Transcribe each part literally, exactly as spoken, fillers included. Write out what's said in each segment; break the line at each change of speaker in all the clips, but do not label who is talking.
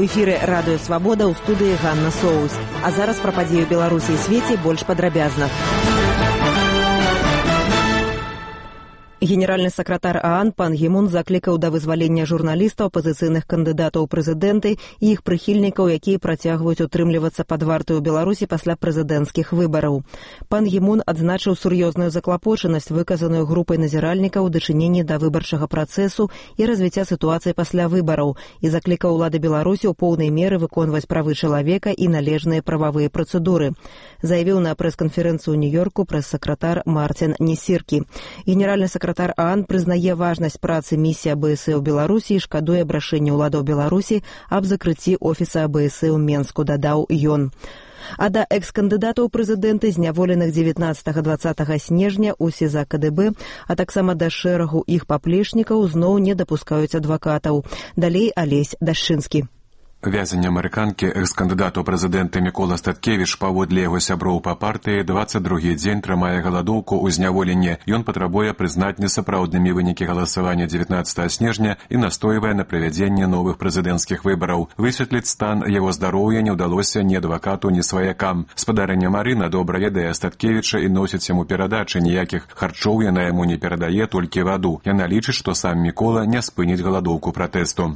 эфіры радыё «Свабода», ў студыі Ганна Соус. А зараз пра падзеі ў Беларусі і свеце больш падрабязна. Генеральны сакратар ААН пан Гі Мун заклікаў да вызвалення журналістаў, апазіцыйных кандыдатаў у прэзідэнты і іх прыхільнікаў, якія працягваюць утрымлівацца пад вартай у Беларусі пасля прэзідэнцкіх выбараў. Пан Гі Мун адзначыў сур'ёзную заклапочанасць, выказаную групай назіральнікаў у дачыненні да выбарчага працэсу і развіцця сітуацыі пасля выбараў і заклікаў улады Беларусі ў поўнай меры выконваць правы чалавека і належныя прававыя працэдуры. Заявіў на прэс-канферэнцыі ў Нью-Йорку прэс-сакратар Мартин Несіркі. Генеральны сакратар Сакратар ААН прызнае важнасць працы місіі АБС ў Беларусі і шкадуе абрашэнне ўладаў Беларусі аб закрыцці офіса АБС ў Менску, дадаў ён. А да экс-кандыдатаў прэзідэнты, зняволеных дзевятнаццатага-дваццатага снежня ў СІЗА КДБ, а таксама да шэрагу іх паплечнікаў зноў не дапускаюць адвакатаў. Далей Алесь Дашчынскі.
Вязень амерыканкі экс-кандыдату прэзідэнта Мікола Статкевіч паводле яго сяброў па партыі дваццаць другі дзень трымае галадоўку ў зняволенні. Ён патрабуе прызнаць несапраўднымі вынікі галасавання дзевятнаццатага снежня і настойвае на правядзенне новых прэзідэнцкіх выбараў. Высветліць стан яго здароўя не ўдалося ні адвакату, ні сваякам. Спадарня Марына добра ведае Статкевіча і носіць яму перадачы, ніякіх харчоў яна яму не перадае, толькі ваду. Яна лічыць, што сам Мікола не спыніць галадоўку пратэсту.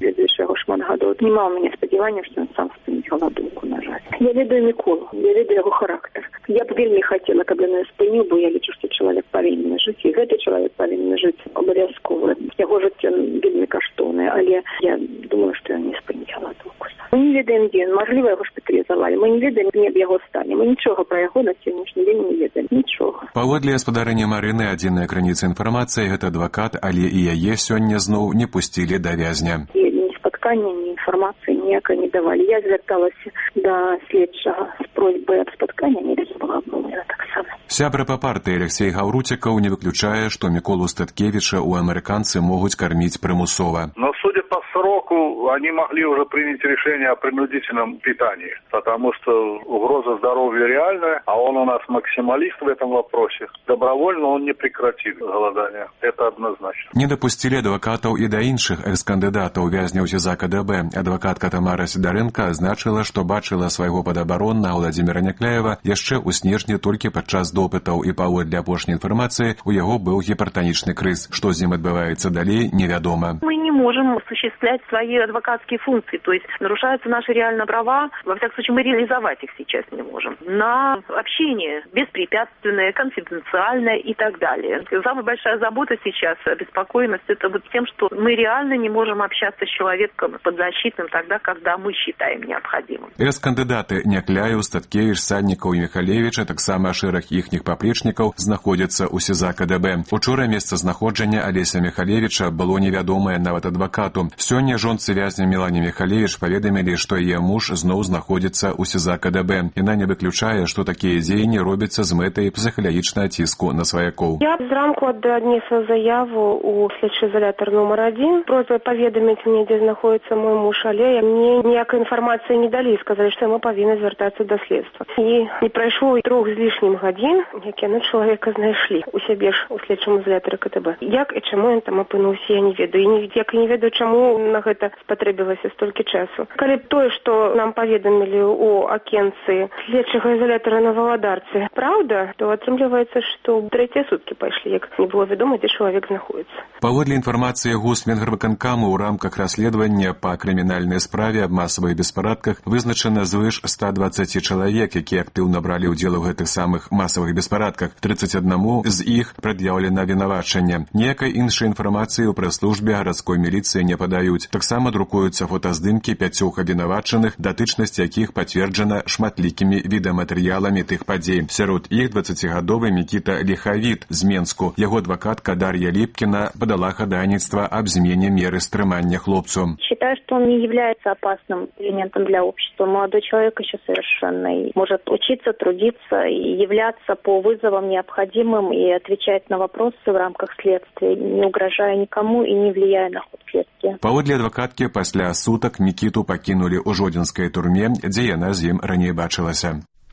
Няма у мяне спадзявання, што ён сам спыніць галадоўку, на жаль. Я ведаю Міколу, я ведаю яго характар. Я б вельмі хацела, каб ён спыніў, бо я лічу, што чалавек павінен жыць, і гэты чалавек павінен жыць абавязкова. Яго жыццё вельмі каштоўнае, але я думаю, што ён не спыніць галадоўку. Мы не ведаем, дзе ён, мажліва, яго шпіталізавалі. Мы не ведаем ні аб яго стане. Мы нічога пра яго на сённяшні дзень не ведаем. Нічога.
Паводле спадарні Марыны, адзіная крыніца інфармацыі – гэта адвакат, але і яе сёння зноў не пусцілі да вязня.
Спаткання, ні інфармацыі ніякай не давалі. Я звярталася да следчага з просьбай аб спаткання, не была абмовлена таксама.
Сябра па партыі Алексей Гаўруцікаў не выключае, што Міколу Статкевіча ў амерыканцы могуць карміць прымусова.
Но судя по сроку, они могли уже принять решение о принудительном питании, потому что угроза здоровью реальная, а он у нас максималист в этом вопросе. Добровольно он не прекратит голодание. Это однозначно.
Не дапусцілі адвакатаў і да іншых экс-кандыдатаў вязняў СІЗА КДБ. Адвакатка Тамара Сідарэнка азначыла, што бачыла свайго падабароннага Владзіміра Някляева яшчэ ў снежні толькі падчас допытаў, і паводле апошняй інфармацыі у яго быў гіпертанічны крыз. Што з ім адбываецца далей, невядома.
Мы не можем осуществлять свои адвокатские функции, то есть нарушаются наши реально права, во всяком случае мы реализовать их сейчас не можем. На общение беспрепятственное, конфиденциальное и так далее. Самая большая забота сейчас, обеспокоенность, это вот тем, что мы реально не можем общаться с человеком подзащитным тогда, когда мы считаем необходимым.
Экс-кандыдаты Някляеў, Статкевіч, Саднікаў і Міхалевіч, а таксама шэраг іхніх паплечнікаў знаходзяцца ў СІЗА КДБ. Учора месцазнаходжання Алеся Міхалевіча было невядомае нават адвакату. Сёння жонцы вязня Мелані Міхалевіч паведамілі, што яе муж зноў знаходзіцца ў СІЗА КДБ. Яна не выключае, што такія дзеянні робяцца з мэтай псіхалагічнага ціску на сваякоў.
Я зранку аднесла заяву ў следчы изолятор номер адзін. Просьба паведаміць мне, дзе знаходзіцца мой муж, але мне ніякай інфармацыі не далі, сказалі, што мы павінны звяртацца да следства. І не прайшло трох з лішнім гадзін, як яны чалавека знайшлі у сябе ж у следчым изолятары КТБ. Як і чаму ён там апынуўся, я не ведаю. І як і не ведаю, чаму на гэта спатрэбілася столькі часу. Калі б тое, што нам паведамілі у акенцы следчага изолятара на Валадарцы, праўда, то атрымліваецца, што трэція суткі пайшлі, як не было вядома, дзе чалавек знаходіцца.
Паводле інфармацыі ГУС Венгрвыканкаму, у рамках расследавання па крымінальнай справе аб масавых беспарадках вызначана звыш ста дваццаці чалавек, якія актыўна бралі ўдзел у гэтых самых масавых беспарадках. трыццаць аднаму з іх прад'яўлена вінавачанне. Ніякай іншай інфармацыі ў прэс-службе гарадской міліцыі не падаюць. Таксама друкуюцца фотаздымкі пяцёх абвінавачаных, датычнасць якіх пацверджана шматлікімі відэаматэрыяламі тых падзей. Сярод іх дваццацігадовы Мікіта Ліхавіт з Менску. Яго адвокатка Дар'я Ліпкіна подала ходайніцтва об змене меры стрымання хлопцу.
Считаю, что он не является опасным элементом для общества. Молодой человек еще совершенный. Может учиться, трудиться и являться по вызовам необходимым и отвечать на вопросы в рамках следствия, не угрожая никому и не влияя на ход следствия.
Паводле адвакаткі, пасля сутак Мікіту пакінулі ў жодзінскай турме, дзе яна з ім раней бачылася.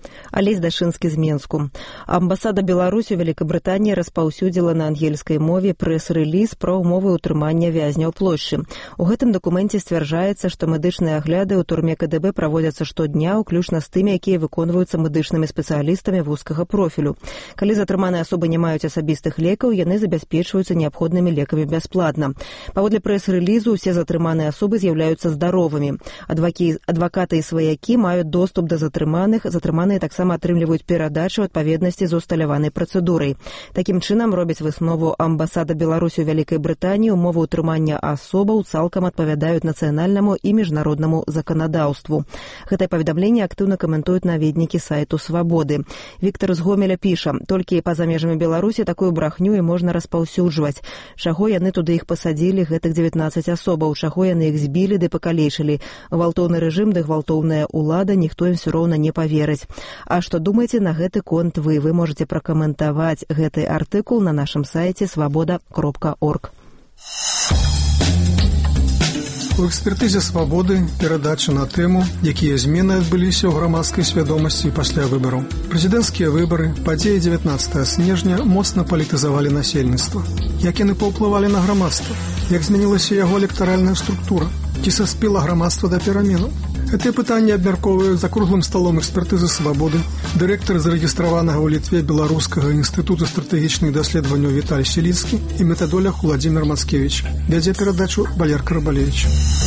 Алесь Дашынскі з Менску. Амбасада Беларусі ў Вялікабрытаніі распаўсюдзіла на ангельскай мове прэс-рэліз пра ўмовы ўтрымання вязня ў плошчы. У гэтым дакуменце сцвярджаецца, што медычныя агляды ў турме КДБ праводзяцца штодня, уключна з тымі, якія выконваюцца медычнымі спецыялістамі вузкага профілю. Калі затрыманыя асобы не маюць асабістых лекаў, яны забяспечваюцца неабходнымі лекамі бясплатна. Паводле прэс-рэлізу ўсе затрыманыя асобы з'яўляюцца здаровымі. Адвакі, адвакаты і сваякі маюць доступ да затрыманых, затрыманыя таксама атрымліваюць перадачу ў адпаведнасці з усталяванай працэдурай. Такім чынам робяць выснову амбасада Беларусі ў Вялікай Брытаніі, умовы ўтрымання асобаў цалкам адпавядаюць нацыянальнаму і міжнароднаму заканадаўству. Гэтае паведамленне актыўна каментуюць наведнікі сайту Свабоды. Віктор з Гомеля піша: толькі па-за межамі Беларусі такую брахню і можна распаўсюджваць. Чаго яны туды іх пасадзілі, гэтых дзевятнаццаць асобаў, чаго яны іх збілі ды пакалечылі. Гвалтоўны рэжым ды гвалтоўная ўлада, ніхто ім усё роўна не паверыць. А што думаеце на гэты конт вы? Вы можете пракаментаваць гэты артыкул на нашым сайце свабода кропка орг.
У экспертызе «Свабоды» перадача на тэму, якія змены адбыліся ў грамадскай свядомасці пасля выбараў. Прэзідэнцкія выбары, падзеі дзевятнаццатага снежня моцна палітызавалі насельніцтва. Як яны паўплывалі на грамадства? Як змянілася яго электаральная структура? Ці саспела грамадства да пераменаў? Гэтыя пытанні абмяркоўваюць за круглым сталом экспертызы «Свабоды» дырэктар зарэгістраванага ў Літве Беларускага інстытуту стратэгічных даследаванняў Віталь Селіцкі і метадолог Уладзімір Мацкевіч. Вядзе перадачу Валерка Рыбалевіч.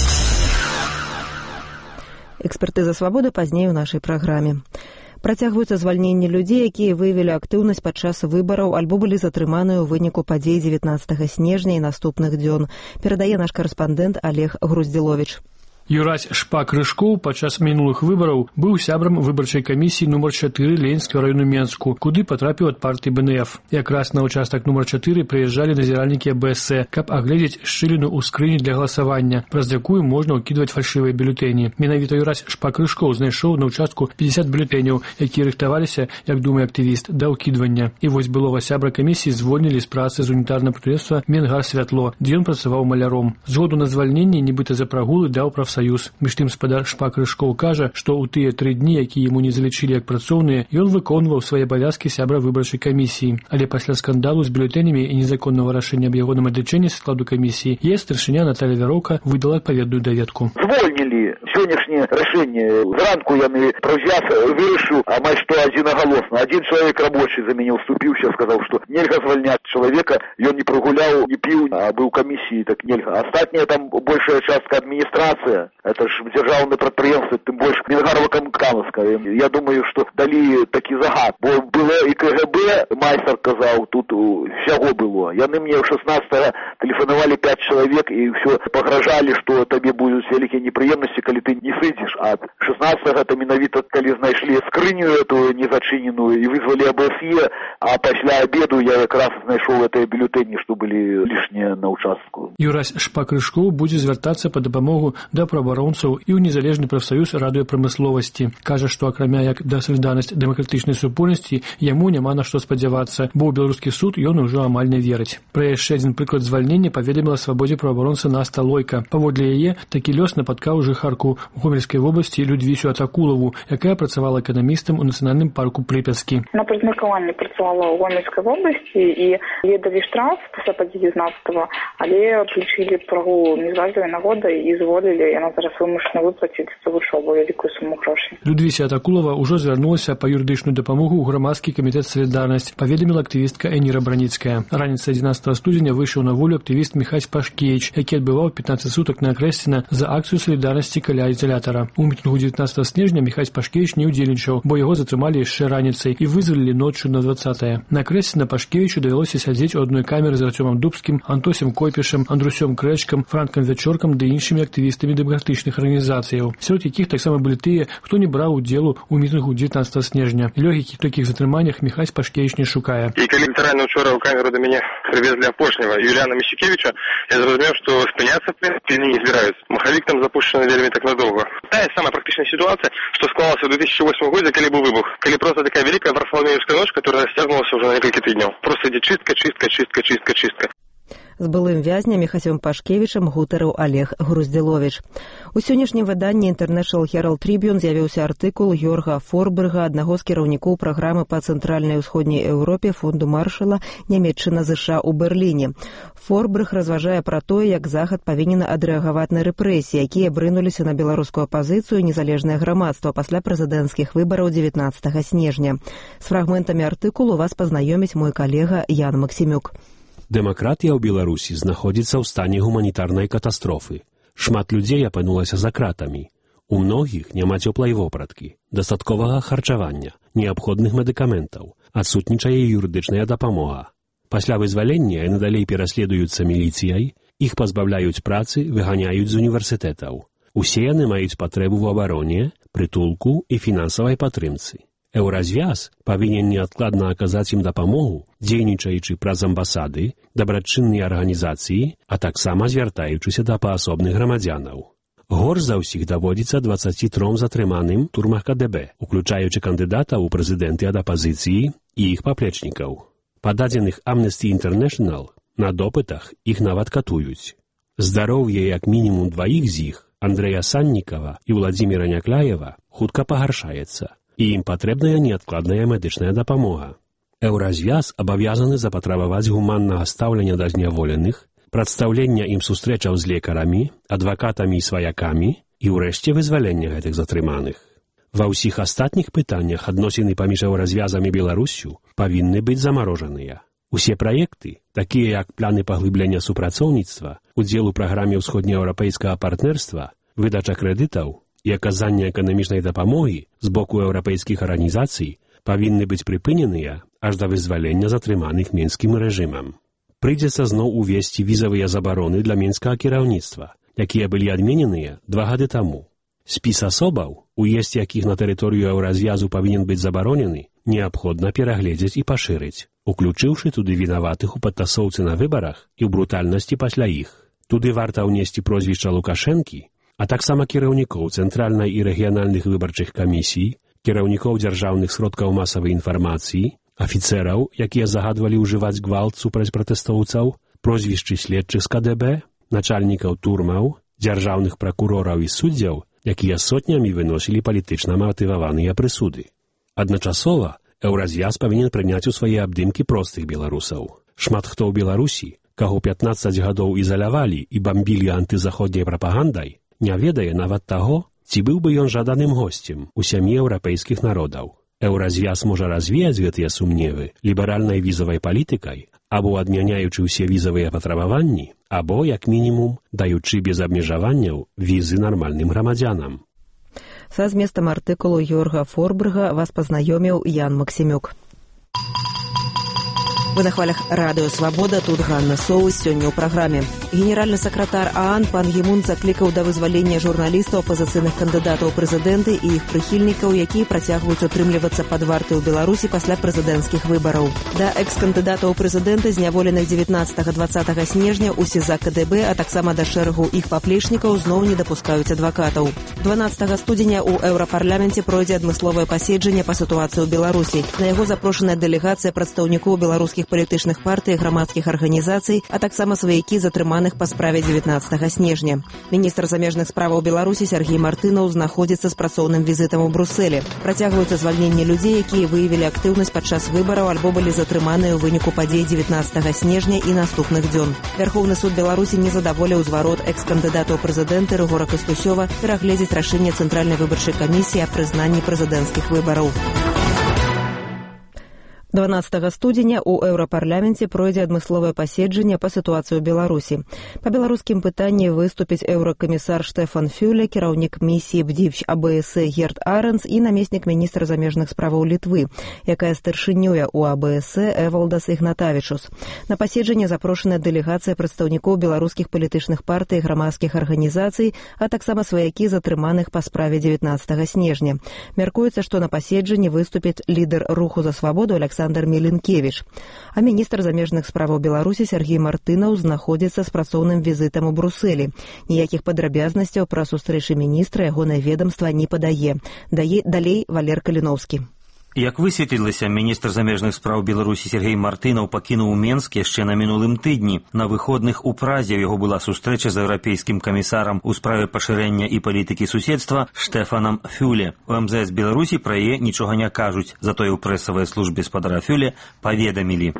Экспертыза «Свабоды» пазней у нашай праграме. Працягваюцца звальненні людзей, якія выявілі актыўнасць падчас выбараў альбо былі затрыманыя ў выніку падзей дзевятнаццатага снежня і наступных дзён. Перадае наш карэспандэнт Олег Груздзіловіч.
Юрась Шпак-Рыжкоў падчас мінулых выбараў быў сябрам выбарчай камісіі нумар чатыры Ленінскага району Менску, куды патрапіў ад партыі Бэ Эн Эф. Якраз на ўчастак нумар чатыры прыязджалі назіральнікі Бэ Эс Э, каб агледзець шчыліну ў скрыні для галасавання, праз якую можна ўкідваць фальшывыя бюлетэні. Менавіта Юрась Шпак-Рыжкоў знайшоў на ўчастку пятьдесят бюлетэняў, якія рыхтаваліся, як думае актывіст, да ўкідвання. І вось былога сябра камісіі звольнілі з працы з унітарнага прадпрыемства Менгар-Святло, дзе ён працаваў маляром. Згоду на звальненне нібыта за прагулы даў прафсаюз. Між тым спадар Шпак-Рыжкоў кажа, што ў тыя тры дні, якія яму не залічылі як працоўныя, ён выконваў свае абавязкі сябра выбарчай камісіі. Але пасля скандалу з бюлетэнямі і незаконнага рашэння аб ягоным адлічэнні з складу камісіі, яе старшыня Наталля Вяроўка выдала адпаведную даведку.
Звольнілі сённяшняе рашэнне. Зранку яны праўзяс вырашыў амаль што адзінагалосна. Адзін чалавек рабочы за мяне ўступіўся, сказаў, што нельга звальняць чалавека, ён не прагуляў, не піў, а быў камісіі, так нельга. Астатняя там большая частка адміністрацыя. Это ж дзяржаўнае прадпрыемства, тым больш Мінгарова-Камкамаўскае. Я думаю, што далі такі загад. Бо было і Ка Гэ Бэ, майстар казаў, тут усяго было. Яны мне ў шаснаццатага тэлефанавалі пяць чалавек і ўсё пагражалі, што табе будуць вялікія непрыемнасці, калі ты не сыдзеш. А шаснаццатага то менавіта, калі знайшлі скрыню эту незачыненую і вызвалі А Бэ Эс Е, а пасля абеду я якраз знайшоў гэтыя бюлетэні, што былі лішнія на ўчастку.
Юрась Шпак-Рыжкоў будзе звяртацца па дапамогу да праваабаронцаў і ў незалежны прафсаюз радыёпрамысловасці. Кажа, што акрамя як да салідарнасць дэмакратычнай супольнасці яму няма на што спадзявацца, бо ў беларускі суд ён ужо амаль не верыць. Пра яшчэ адзін прыклад звальнення паведаміла Свабодзе праваабаронца Наста Лойка. Паводле яе, такі лёс напаткаў жыхарку Гомельскай вобласці Людвісю Атакулаву, якая працавала эканамістам у нацыянальным парку Прыпяцкі.
На прызмеркаванні працавала ў Гомельскай вобласці і яе далі штраф пасля падзеі дзевятнаццатага, але адлічылі прагул незважлівай нагоды і зволілі, яна зараз вымушана выплаціць за вучобу вялікую суму грошай.
Людвіся Атакулава ўжо звярнулася па юрыдычную дапамогу ў грамадскі камітэт «Салідарнасць», паведаміла актывістка Эніра Браніцкая. Раніцай адзінаццатага студзеня выйшаў на волю актывіст Міхась Пашкевіч, які адбываў пятнаццаць сутак на Акрэсціна за акцыю салідарнасці каля ізалятара. У мітынгу дзевятнаццатага снежня Міхась Пашкевіч не ўдзельнічаў, бо яго затрымалі яшчэ раніцай і вызвалілі ноччу на дваццатае. На Акрэсціна Пашкевічу давялося сядзець у адной камеры з Артёмам Дубскім, Антосем Койпішам, Андрусём Крэчкам, Франкам Вячоркам ды іншымі актывістамі дэмакратычных арганізацыяў, сярод якіх таксама былі тыя, хто не браў удзелу ў мітынгу дзевятнаццатага снежня. Лёгікі ў такіх затрыманнях Міхась Пашкевіч не шукае.
І калі літаральна ўчора ў камеру да мяне прывезлі апошняга Юліяна Міщукевіча, я зразумеў, што спыняцца пільні не збіраюцца. Махавік там запушчаны вельмі так надоўга. Тая самая практычная сітуацыя, што склалася ў две тысячы восьмым годзе, калі быў выбух. Калі проста такая вялікая варфаломеевская ноч, которая расцягнулася ўжо на некалькі тыдняў. Просто ідзе чыстка, чыстка, чыстка, чыстка, чыстка.
З былым вязням Міхасём Пашкевічам гутарыў Олег Груздзіловіч. У сённяшнім выданні International Herald Tribune з'явіўся артыкул Йорга Форберга, аднаго з кіраўнікоў праграмы па цэнтральнай і ўсходняй Еўропе фонду Маршала Нямецчына-ЗША ў Берліне. Форберг разважае пра тое, як Захад павінен адрэагаваць на рэпрэсіі, якія брынуліся на беларускую апазіцыю і незалежнае грамадства пасля прэзідэнцкіх выбараў дзевятнаццатага снежня. З фрагментамі артыкулу вас пазнаёміць мой калега Ян Максімюк.
Дэмакратія ў Беларусі знаходзіцца ў стане гуманітарнай катастрофы. Шмат людзей апынулася за кратамі. У многіх няма цёплай вопраткі, дастатковага харчавання, неабходных медыкаментаў, адсутнічае юрыдычная дапамога. Пасля вызвалення яны далей пераследуюцца міліцыяй, іх пазбаўляюць працы, выганяюць з універсітэтаў. Усе яны маюць патрэбу ў абароне, прытулку і фінансавай падтрымцы. Еўразвяз павінен неадкладна аказаць ім дапамогу, дзейнічаючы праз амбасады, дабрачынныя арганізацыі, а таксама звяртаючыся да паасобных грамадзянаў. Горш за ўсіх даводзіцца дваццаці тром затрыманым турмах КДБ, уключаючы кандыдатаў у прэзідэнты ад апазіцыі і іх паплечнікаў. Па дадзеных Amnesty International, на допытах іх нават катуюць. Здароўе як мінімум дваіх з іх, Андрэя Саннікава і Владзіміра Някляева, хутка пагаршаецца, і ім патрэбная неадкладная медычная дапамога. Еўразвяз абавязаны запатрабаваць гуманнага стаўлення да зняволеных, прадстаўлення ім сустрэчаў з лекарамі, адвакатамі і сваякамі і ўрэшце вызвалення гэтых затрыманых. Ва ўсіх астатніх пытаннях адносіны паміж еўразвязам і Беларуссю павінны быць замарожаныя. Усе праекты, такія як планы паглыблення супрацоўніцтва, удзел у праграме ўсходнееўрапейскага партнерства, выдача крэдытаў і аказанне эканамічнай дапамогі з боку еўрапейскіх арганізацый павінны быць прыпыненыя аж да вызвалення затрыманых мінскім рэжымам. Прыйдзецца зноў увесці візавыя забароны для мінскага кіраўніцтва, якія былі адмененыя два гады таму. Спіс асобаў, уезд якіх на тэрыторыю еўразвязу павінен быць забаронены, неабходна перагледзець і пашырыць, уключыўшы туды вінаватых у падтасоўцы на выбарах і ў брутальнасці пасля іх. Туды варта ўнесці прозвішча Лукашэнкі, а таксама кіраўнікоў цэнтральнай і рэгіянальных выбарчых камісій, кіраўнікоў дзяржаўных сродкаў масавай інфармацыі, афіцэраў, якія загадвалі ўжываць гвалт супраць пратэстоўцаў, прозвішчы следчых з КДБ, начальнікаў турмаў, дзяржаўных пракурораў і суддзяў, якія сотнямі выносілі палітычна матываваныя прысуды. Адначасова еўразвяз павінен прыняць у свае абдымкі простых беларусаў. Шмат хто ў Беларусі, каго пятнаццаць гадоў ізалявалі і бамбілі антызаходняй прапагандай, не ведае нават таго, ці быў бы ён жаданым госцем у сям'і еўрапейскіх народаў. Еўразвяз можа развеяць гэтыя сумневы ліберальнай візавай палітыкай, або адмяняючы ўсе візавыя патрабаванні, або, як мінімум, даючы без абмежаванняў візы нармальным грамадзянам.
Са зместам артыкулу Йорга Форберга вас пазнаёміў Ян Максімюк. Вы на хвалях радыё «Свабода», тут Ганна Соус, сёння ў праграме. Генеральны сакратар ААН Пан Гі Мун заклікаў да вызвалення журналістаў, апазіцыйных кандыдатаў у прэзідэнты і іх прыхільнікаў, якія працягваюць утрымлівацца пад вартай у Беларусі пасля прэзідэнцкіх выбараў. Да экс-кандыдатаў у прэзідэнты, зняволеных дзевятнаццатага-дваццатага снежня ў СІЗА КДБ, а таксама да шэрагу іх паплечнікаў зноў не дапускаюць адвакатаў. дванаццатага студзеня ў Еўрапарламенце пройдзе адмысловае паседжанне па сітуацыі ў Беларусі. На яго запрошаная дэлегацыя прадстаўнікоў беларускіх палітычных партый, грамадскіх арганізацый, а таксама сваякі затрыманых па справе дзевятнаццатага снежня. Міністр замежных справаў Беларусі Сергей Мартынаў знаходзіцца з працоўным візітам у Брусэлі. Працягваюцца звальненне людзей, якія выявілі актыўнасць падчас выбараў альбо былі затрыманыя ў выніку падзей дзевятнаццатага снежня і наступных дзён. Вярхоўны суд Беларусі не задаволіў зварот экс-кандыдата ў прэзідэнты Рыгора Кастусёва перагледзець рашэнне Цэнтральнай выбарчай камісіі аб прызнанні прэзідэнцкіх выбараў. дванаццатага студзеня ў Еўрапарламенце пройдзе адмысловае паседжанне па сітуацыі ў Беларусі. Па беларускім пытанні выступіць еўракамісар Штэфан Фюле, кіраўнік місіі БДІПЧ АБС Герт Арэнс і намеснік міністра замежных справаў Літвы, якая старшынюе ў АБС Эвалдас Ігнатавічус. На паседжанне запрошаная дэлегацыя прадстаўнікоў беларускіх палітычных партый і грамадскіх арганізацый, а таксама сваякі затрыманых па справе дзевятнаццатага снежня. Мяркуецца, што на паседжанні выступіць лідар руху за свабоду Александр Меленкевич. А міністр замежных справаў Беларусі Сергей Мартынаў знаходзіцца з працоўным візітам у Брусэлі. Ніякіх падрабязнасцяў пра сустрэчы міністра ягонае ведамства не падае. Дае далей Валер Каліноўскі.
Як высветлілася, міністр замежных спраў Беларусі Сергей Мартынаў пакінуў Менск яшчэ на мінулым тыдні. На выходных у Празе ў яго была сустрэча з еўрапейскім камісарам у справе пашырэння і палітыкі суседства Штефанам Фюле. У эм зэ эс Беларусі пра яе нічога не кажуць, затое ў прэсавай службе спадара Фюле паведамілі.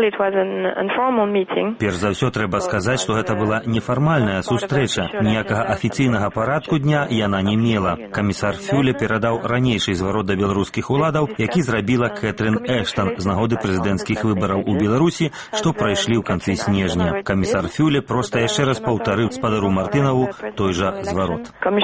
Перш за ўсё трэба сказаць, што гэта была нефармальная сустрэча. Ніякага афіцыйнага парадку дня яна не мела. Камісар Фюле перадаў ранейшы зварот да беларускіх уладаў, які зрабіла Кэтрин Эштон з нагоды прэзідэнцкіх выбараў у Беларусі, што прайшлі ў канцы снежня. Камісар Фюле проста яшчэ раз паўтарыў спадару Мартынаву той жа зварот.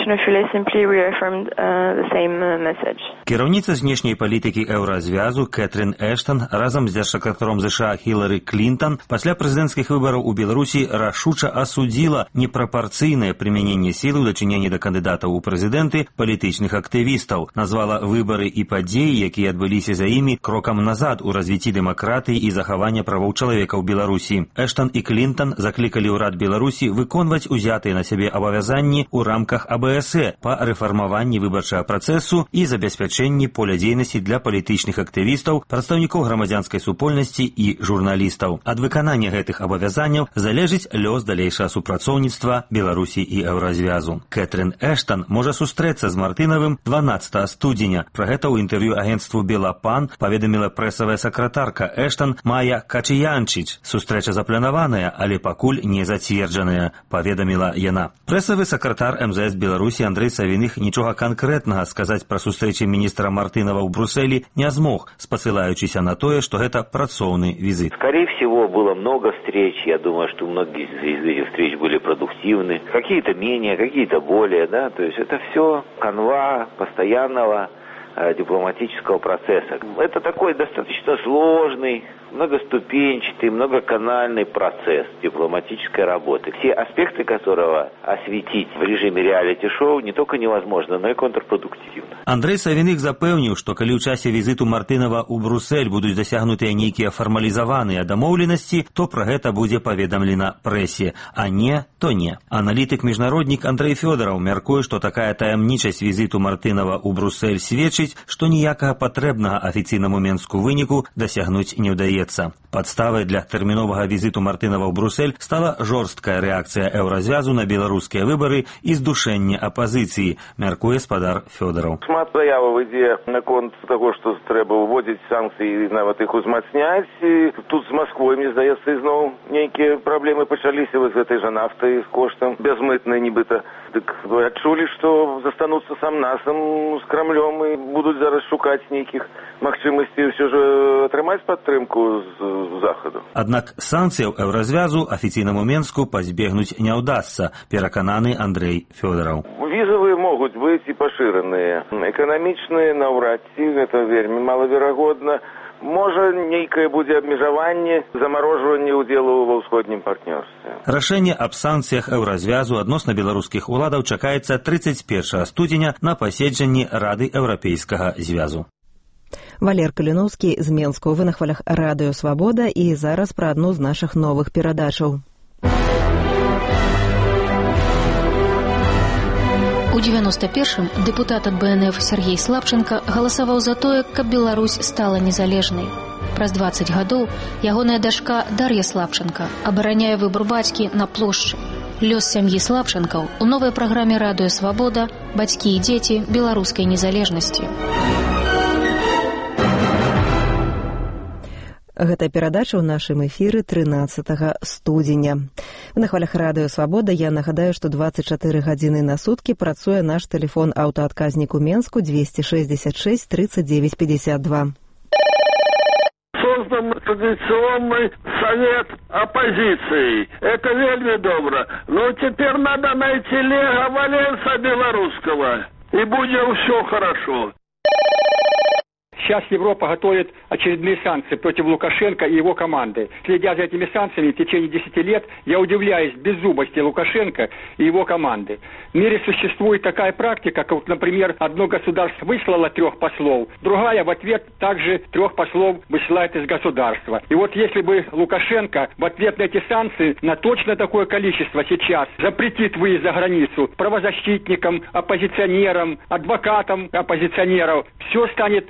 Кіраўніца знешняй палітыкі еўразвязу Кэтрин Эштон разам з дзяржсакратаром ЗША Хілары Клінтон пасля прэзідэнцкіх выбараў у Беларусі рашуча асудзіла непрапарцыйнае прымяненне сілы ў дачыненні да кандыдатаў у прэзідэнты палітычных актывістаў, назвала выбары і падзеі, якія адбыліся за імі, крокам назад у развіцці дэмакратыі і захавання правоў чалавека ў Беларусі. Эштон і Клінтон заклікалі ўрад Беларусі выконваць узятыя на сябе абавязанні ў рамках а бэ эс э па рэфармаванні выбарчага працэсу і забеспячэнні поля дзейнасці для палітычных актывістаў, прадстаўнікоў грамадзянскай супольнасці і журналістаў. Ад выканання гэтых абавязанняў залежыць лёс далейшага супрацоўніцтва Беларусі і еўразвязу. Кэтрин Эштон можа сустрэцца з Мартынавым дванаццатага студзеня. Пра гэта ў інтэрв'ю агенцтву «Белапан» паведаміла прэсавая сакратарка Эштон Майя Качыянчыч. Сустрэча запланаваная, але пакуль не зацверджаная, паведаміла яна. Прэсавы сакратар эм зэ эс Беларусі Андрэй Савіных нічога канкрэтнага сказаць пра сустрэчы міністра Мартынава ў Брусэлі не змог, спасылаючыся на тое, што гэта працоўны візит.
Скорее всего, было много встреч. Я думаю, что многие из этих встреч были продуктивны. Какие-то менее, какие-то более, да. То есть это все канва постоянного дипломатического процесса. Это такой достаточно сложный, многоступенчатый, многоканальный процесс дипломатической работы, все аспекты которого осветить в режиме реалити-шоу не только невозможно, но и контрпродуктивно.
Андрэй Савіных запэўніў, што калі ў часе візіту Мартынава ў Брусэль будуць дасягнутыя нейкія фармалізаваныя дамоўленасці, то пра гэта будзе паведамлена прэсе, а не, то не. Аналітык-міжнароднік Андрэй Фёдараў мяркуе, што такая таямнічасць візіту Мартынава ў Брусэль сведчыць, што ніякага патрэбнага афіцыйнаму Менску выніку дасягнуць не ўдаецца. Падставай для тэрміновага візіту Мартынава ў Брусэль стала жорсткая рэакцыя еўразвязу на беларускія выбары і здушэнне апазіцыі, мяркуе спадар Фёдараў.
Шмат заяваў ідзе наконт таго, што трэба ўводзіць санкцыі і нават іх узмацняць. І тут з Масквой, мне здаецца, ізноў нейкія праблемы пачаліся з гэтай жа нафтай з коштам бязмытнай нібыта. Дык вы адчулі, што застануцца сам-насам з Крамлём і будуць зараз шукаць нейкіх магчымасцей ўсё ж атрымаць падтрымку з захаду.
Аднак санкцыяў еўразвязу афіцыйнаму Менску пазбегнуць не ўдасца, перакананы Андрэй Фёдараў.
Візавыя могуць быць і пашыраныя. Эканамічныя наўрад ці, гэта вельмі малаверагодна. Можа, нейкае будзе абмежаванне, замарожванне ўдзелу ва ўсходнім партнёрстве.
Рашэнне аб санкцыях еўразвязу адносна беларускіх уладаў чакаецца трыццаць першага студзеня на паседжанні Рады Еўрапейскага звязу.
Валер Каліноўскі з Менску. Вы на хвалях Радыё Свабода і зараз пра адну з нашых новых перадачаў.
У девяносто першым дэпутат ад бэ эн эф Сергей Слабченко галасаваў за тое, каб Беларусь стала незалежнай. Праз дваццаць гадоў ягоная дачка Дар'я Слабченко абараняе выбар бацькі на плошчы. Лёс сям'і Слабченкаў у новай праграме Радыё Свабода «Бацькі і дзеці беларускай незалежнасці».
Гэта перадача ў нашым эфіры трынаццатага студзеня. На хвалях Радыё Свабода я нагадаю, што дваццаць чатыры гадзіны на суткі працуе наш тэлефон аўтаадказнік у Менску двести шестьдесят шесть тридцать девять пятьдесят два.
Создан традиционный совет оппозиции. Это вельми добро. Но теперь надо найти Лега Валенса белорусского. И будет все хорошо.
Сейчас Европа готовит очередные санкции против Лукашенко и его команды. Следя за этими санкциями в течение десяти лет, я удивляюсь беззубости Лукашенко и его команды. В мире существует такая практика, как, вот, например, одно государство выслало трех послов, другая в ответ также трех послов высылает из государства. И вот если бы Лукашенко в ответ на эти санкции на точно такое количество сейчас запретит выезд за границу правозащитникам, оппозиционерам, адвокатам оппозиционеров, все станет на свои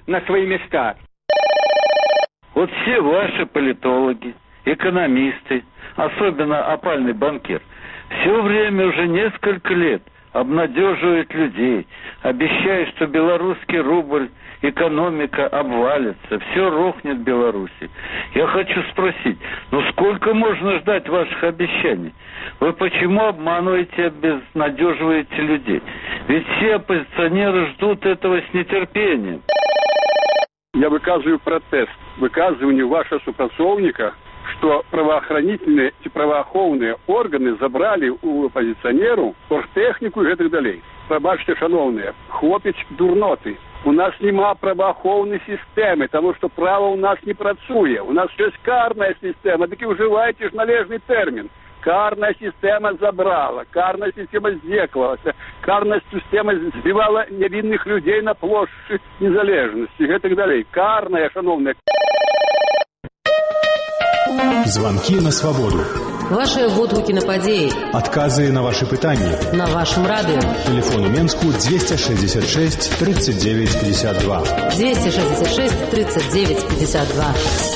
свои места.
Вот все ваши политологи, экономисты, особенно опальный банкир, все время уже несколько лет обнадеживает людей, обещая, что белорусский рубль, экономика обвалится, все рухнет в Беларуси. Я хочу спросить, ну сколько можно ждать ваших обещаний? Вы почему обманываете, обезнадеживаете людей? Ведь все оппозиционеры ждут этого с нетерпением.
Я выказываю протест, выказываю вашего супрацовника, что правоохранительные и правоохоўныя органы забрали у оппозиционеру оргтехнику и так далее. Пробачьте, шановные, хлопец дурноты. У нас нема правоохоўнай системы, потому что право у нас не працуе. У нас есть карная система, так и уживайте ж належный термин. Карная система забрала, карная система здзекавалась, карная система збивала невинных людей на площади незалежности и так далее. Карная, шановная.
Звонки на свободу.
Ваши водгукі на падзеі.
Адказы на ваши пытанні.
На вашем радио.
Телефон у Менску двести шестьдесят шесть тридцать девять пятьдесят два.
двести шестьдесят шесть тридцать девять пятьдесят два.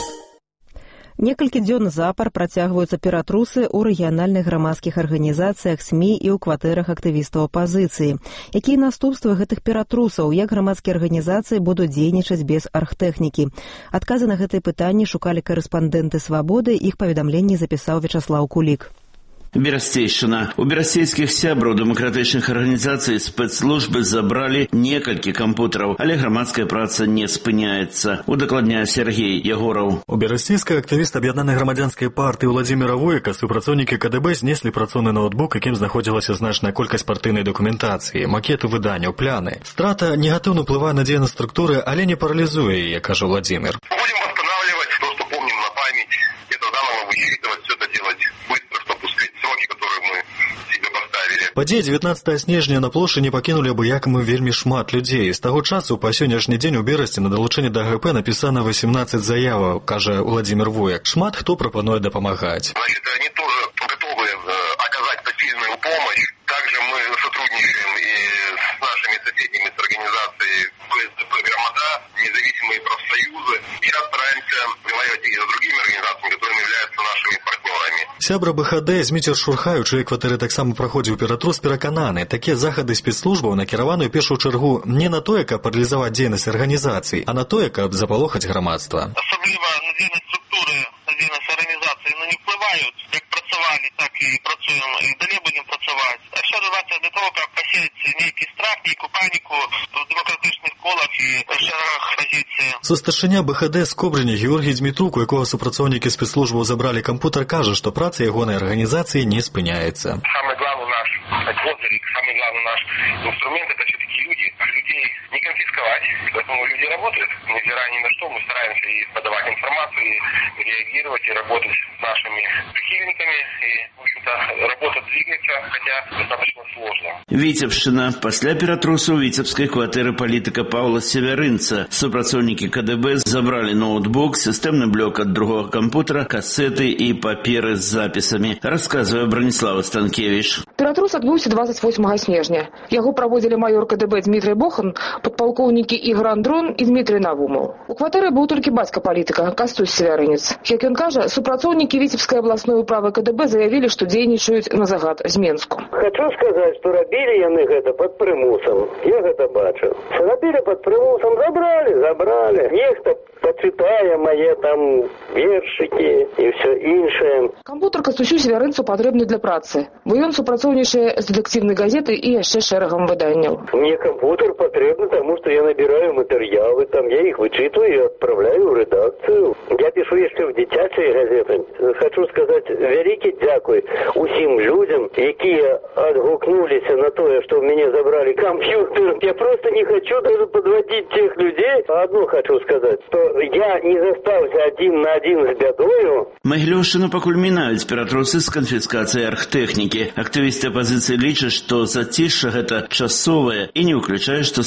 Некалькі дзён запар працягваюцца ператрусы ў рэгіянальных грамадскіх арганізацыях, СМІ і ў кватэрах актывістаў апазіцыі. Якія наступствы гэтых ператрусаў, як грамадскія арганізацыі будуць дзейнічаць без аргтэхнікі? Адказы на гэтыя пытанні шукалі корэспандэнты «Свабоды», іх паведамленні запісаў Вячаслаў Кулік.
Берасцейшчына. У берасцейскіх сябраў дэмакратычных арганізацый спецслужбы забралі некалькі кампутараў, але грамадская праца не спыняецца. Удакладняе Сергей Ягораў.
У берасцейскай актывіст аб'яднанай грамадзянскай партыі Владзіміра Воіка супрацоўнікі КДБ знеслі працоўны ноутбук, якім знаходзілася значная колькасць партыйнай дакументацыі, макеты выданняў, пляны. Страта негатыўна ўплывае на дзейнасць структуры, але не паралізуе яе, кажа Владзімір.
Будем восстанавливать то, что помним на память, это заново высчитывать, все это делать быстро, чтобы успеть сроки, которые мы себе поставили.
Падзеі дзевятнаццатага снежня на плошчы не пакінулі абыякаму вельмі шмат людзей. З таго часу па сённяшні дзень у Берасці на далучэнне да ГП напісана восемнадцать заяваў, кажа Владзімір Вояк. Шмат хто прапануе дапамагаць.
Значит, они тоже готовы оказать посильную помощь. Также мы сотрудничаем и с нашими соседними с организацией ВСДП «Громада», независимые профсоюзы. Сейчас стараемся приводить и с другими организациями, которыми являются нашими партнерами.
Сябра БХД Зміцер Шурхай, у чыёй кватэры таксама праходзіў ператрус, перакананы. Такія захады спецслужбаў накіраваны ў першую чаргу не на тое, каб паралізаваць дзейнасць арганізацый, а на тое, каб запалохаць грамадства.
Особливо на дзейнасць структуры, на дзейнасць арганізацыі, ну, не впливають, як працювали, так і працюємо, і далі будемо працювати. А все робиться для того, каб посіяти нейкий страх, нейку паніку в демократичних колах і шерах позиції.
Состаршыня БХД з Кобрыні Георгій Дмітрук, у якого супрацоўнікі спецслужбаў забралі кампутар, кажа, што праца ягонай арганізацыі не спыняецца.
Самый главный наш козырь, самый главный наш инструмент – это все-таки люди. Людей не конфисковать, поэтому люди работают, невзирая ни на что. Мы стараемся и подавать информацию, и реагировать, и работать с нашими прихильниками. И, в общем-то, работа двигается, хотя достаточно сложно.
Віцебшчына. Пасля ператрусу ў віцебскай кватэры палітыка Паўла Севярынца супрацоўнікі КДБ забралі ноутбук, сістэмны блок ад другога кампутара, касеты і паперы з запісамі, расказвае Браніслава Станкевіч.
Ператрус адбыўся двадцать восьмага снежня. Яго праводзілі майор КДБ Дмітрый Бохан, падпалкоўнікі Ігор Андрон і Дмітрый Навумаў. У кватэры быў толькі бацька палітыка, Кастусь Севярынец. Як ён кажа, супрацоўнікі віцебскай абласной управы КДБ заявілі, што дзейнічаюць на загад з Менску.
Хочу сказаць, што рабілі яны гэта пад прымусам. Я гэта бачыў. Рабілі пад прымусам, забралі, забралі. Нехта пачытае мае там вершыкі і ўсё іншае.
Кампутар Кастусю Севярынцу патрэбны для працы, бо ён супрацоўнічае з дэтэктыўнай газеты і яшчэ шэрагам выданняў.
Мне кампутар патрэбны, таму што я набіраю матэрыялы, там я іх вычытваю і адпраўляю ў рэдакцыю. Я пішу яшчэ ў дзіцячыя газеты. Хочу сказаць вялікі дзякуй усім людзям, якія адгукнуліся на тое, што ў мяне забралі камп'ютер. Я просто не хочу даже подводить тех людей. Одно хочу сказаць, што я не застаўся адзін на адзін з бядою.
Магілёўшчыну пакуль мінаюць ператрусы з канфіскацыяй аргтэхнікі. Актывісты апазіцыі лічаць, што зацішша гэта часовае і не ўключае, што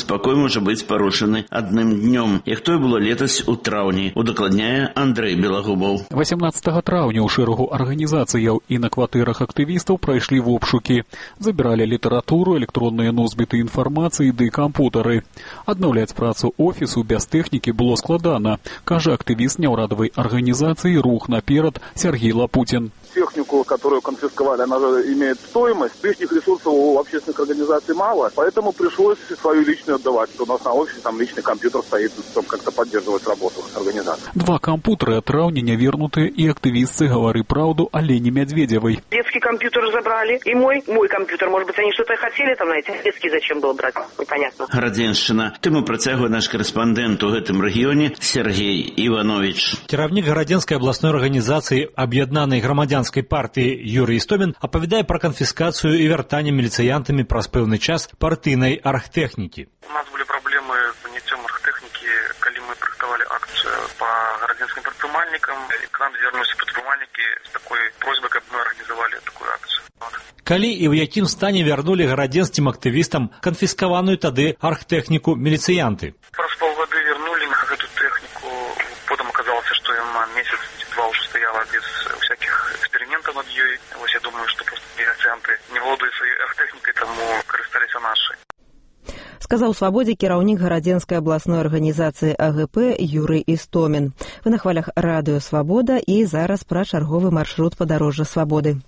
спакой можа быць парушаны адным днём, як тое было летась у траўні, удакладняе Андрэй Белагубаў.
восемнадцатага траўня ў шэрагу арганізацыяў і на кватэрах актывістаў прайшлі вобшукі. Забіралі літаратуру, электронныя носьбіты інфармацыі ды кампутары. Аднаўляць працу офісу без тэхнікі было складана, кажа актывіст няўрадавай арганізацыі «Рух наперад» Сергей Лапутин.
Технику, которую конфисковали, она же имеет стоимость. Лишних ресурсов у общественных организаций мало, поэтому пришлось свою личную отдавать. У нас на офисе там личный компьютер стоит, чтобы как-то поддерживать работу организации.
Два компьютера от траўня не вернуты, и активисты «Говори правду» Олене Медведевой.
Детский компьютер забрали, и мой, мой компьютер. Может быть, они что-то хотели там, знаете, детский зачем было брать? Непонятно.
Гарадзеншчына. Тэму працягвае наш корэспандэнт у гэтым рэгіёне Сергей Иванович.
Кіраўнік Гарадзенскай абласной арганізацыі аб'яднанай грамадзянскай партыі Юрий Истомин апавядае пра канфіскацыю і вяртанне міліцыянтамі праз пэўны час партыйнай аргтэхнікі.
У нас были проблемы с заняттем аргтэхнікі, калі мы прыгатавалі акцию по гарадзенскім прадпрымальнікам. К нам звернуліся прадпрымальнікі з такой просьбай, каб мы арганізавалі такую акцию.
Калі і ў якім стане вярнулі гарадзенскім актывістам канфіскаваную тады аргтэхніку міліцыянты?
Праз полгода вернули эту технику, потом оказалось, что она месяц-два уже стояла без всяких экспериментов над ее. Вот я думаю, что просто міліцыянты не владеют своей аргтэхнікай, тому карысталіся нашай.
Сказаў «Свабодзе» кіраўнік Гарадзенскай абласной арганізацыі А Г П Юрый Істомін. Вы на хвалях радыё «Свабода» і зараз пра чарговы маршрут падарожжа «Свабоды».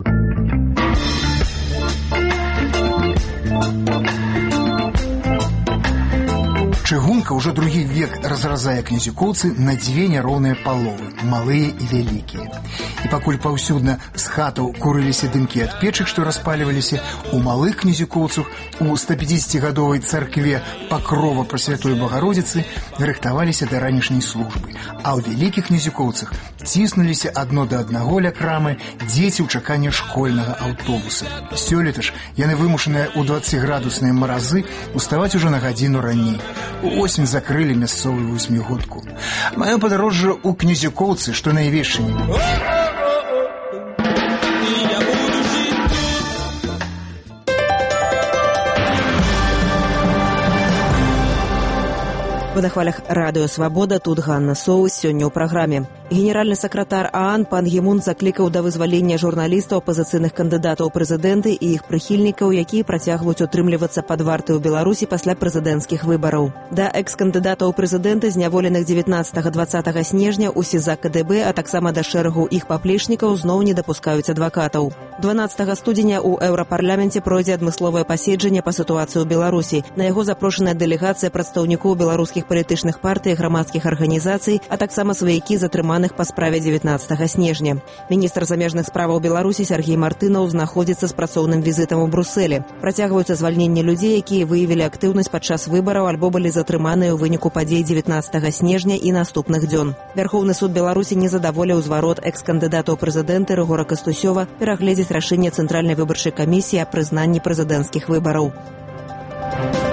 Чыгунка ўжо другі век разразае князюкоўцы на дзве няроўныя паловы, малыя і вялікія. І пакуль паўсюдна з хатаў курыліся дымкі ад печак, што распальваліся, у малых князюкоўцах у стапяцідзесяцігадовай царкве Пакрова Прасвятой Багародзіцы рыхтаваліся да ранішняй службы. А ў вялікіх князюкоўцах ціснуліся адно да аднаго ля крамы дзеці ў чаканні школьнага аўтобуса. Сёлета ж яны вымушаныя ў дваццаціградусныя маразы уставаць ужо на гадзіну раней. Осень закрылі мясцовую восьмігодку. Маё падарожжа ў князюкоўцы, што на Івешчыне.
Вы на хвалях радыё «Свабода», тут Ганна Соус. Сёння ў праграме. Генеральны сакратар ААН пан Гімун заклікаў да вызвалення журналістаў, апазіцыйных кандыдатаў у прэзідэнты і іх прыхільнікаў, якія працягваюць утрымлівацца пад вартай у Беларусі пасля прэзідэнцкіх выбараў. Да экс-кандыдатаў у прэзідэнты, зняволеных дзевятнаццатага-дваццатага снежня ў СІЗА К Д Б, а таксама да шэрагу іх паплечнікаў зноў не дапускаюць адвакатаў. дванаццатага студзеня ў Еўрапарламенце пройдзе адмысловае паседжанне па сітуацыі ў Беларусі. На яго запрошаная дэлегацыя прадстаўнікоў беларускіх палітычных партый і грамадскіх арганізацый, а таксама сваякі затрыманых па справе дзевятнаццатага снежня. Міністр замежных справаў Беларусі Сергей Мартынаў знаходзіцца з працоўным візітам у Брусэлі. Працягваюцца звальненне людзей, якія выявілі актыўнасць падчас выбараў альбо былі затрыманыя ў выніку падзей дзевятнаццатага снежня і наступных дзён. Вярхоўны суд Беларусі не задаволіў зварот экс-кандыдата ў прэзідэнты Рыгора Кастусёва перагледзець рашэнне Цэнтральнай выбарчай камісіі аб прызнанні прэзідэнцкіх выбараў.